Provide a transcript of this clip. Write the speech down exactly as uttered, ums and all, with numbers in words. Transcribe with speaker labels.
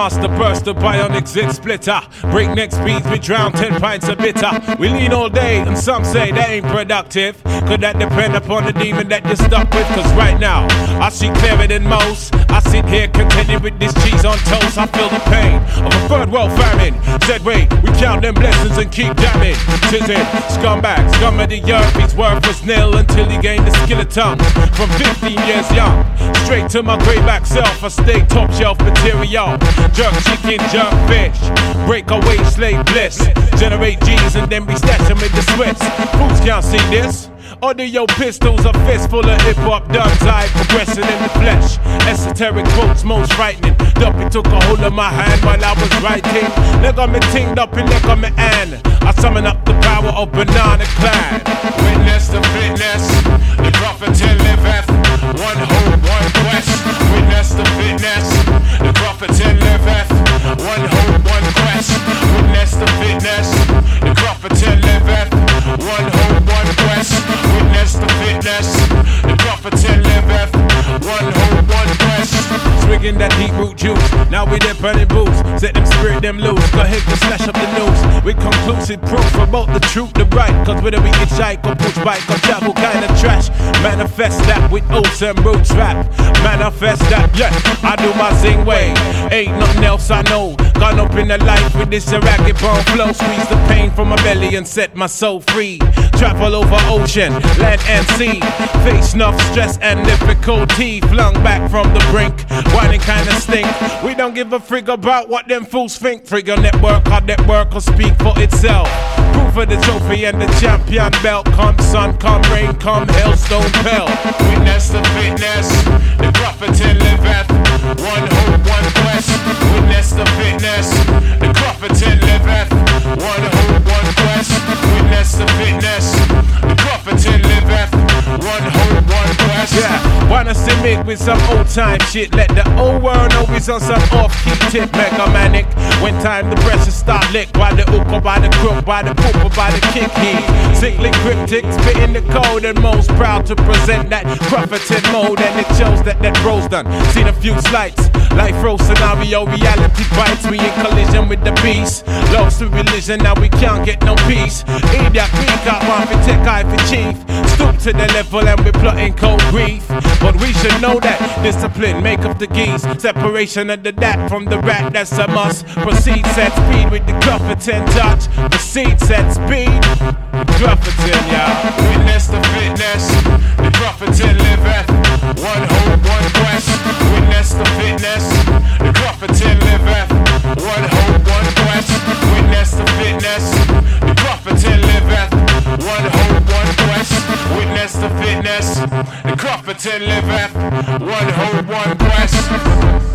Speaker 1: master burst the bionic zit splitter. Breakneck speeds, we drown ten pints of bitter. We lean all day, and some say that ain't productive. Could that depend upon the demon that you're stuck with? Cause right now, I see clearer than most. I sit here contented with this cheese on toast. I feel the pain of a third world famine. Said wait, we count them blessings and keep jamming. Tis it, scumbag, scum of the earth. His worth was nil until he gained the skill of tongue. From fifteen years young, straight to my grayback self, I stay top shelf material. Jerk chicken, jerk fish, break away slave bliss. Generate G's and then we stash them in the Swiss. Fools can't see this. Audio pistols, a fist full of hip-hop duds. I progressing in the flesh. Esoteric quotes most frightening. Duppy took a hold of my hand while I was writing. Leg on me ting, Duppy, leg on me hand. I summon up the power of Banana Clan. Witness the fitness, the prophet till liveth. One hope, one quest. Witness the fitness, the prophet till liveth. One hope, one quest. Witness the fitness, the prophet till liveth. One hope, one quest. Witness the fitness, the prophet till liveth. One hope, one quest. Swigging that deep root juice, now we there burning boots. Set them spirit them loose, go ahead and slash up the news. With conclusive proof about the truth, the right. Cause whether we hitchhike or push bike or travel kind of trash. Manifest that with oats and roots rap. Manifest that, yeah, I do my zing way. Ain't nothing else I know. Gone up in the life with this ragged bone flow. Squeeze the pain from my belly and set my soul free. Travel over ocean, land and sea. Face enough stress and difficulty. Flung back from the brink, whining kinda stink. We don't give a frig about what them fools think. Frigga network, our network will speak for itself. Proof of the trophy and the champion belt. Come sun, come rain, come hailstone pelt. Witness the fitness, the prophet till liveth. One hope, one quest. Witness the fitness, the prophet till liveth. One hope, one quest. Witness the fitness, the prophet till liveth. One hope, one quest. Yeah, wanna see me with some old time shit. Let the old world know we's on some off-key tip. Mega manic, when time the pressure start lick. By the hook or by the crook, by the poop or by the kick heat. Sickly cryptic, spitting the code and most proud to present that prophetic mode. And it shows that that bro's done. Seen a few slights, life row scenario, reality bites. We in collision with the beast. Lost to religion, now we can't get no peace. Idiot, we got one for tech, eye for chief. Stoop to the level and we plotting cold grief. But we should know that discipline make up the geese. Separation of the dat from the rat, that's a must. Proceed, set speed with the Clufferton touch. Proceed, set speed, Clufferton, y'all. Witness the fitness, the Clufferton liveth. One hope, one quest. Witness the fitness, the Clufferton liveth. One hope, one quest. Witness the fitness, the Clufferton liveth. One hope, one quest. Witness the fitness, the Clufferton liveth. One hope, one quest.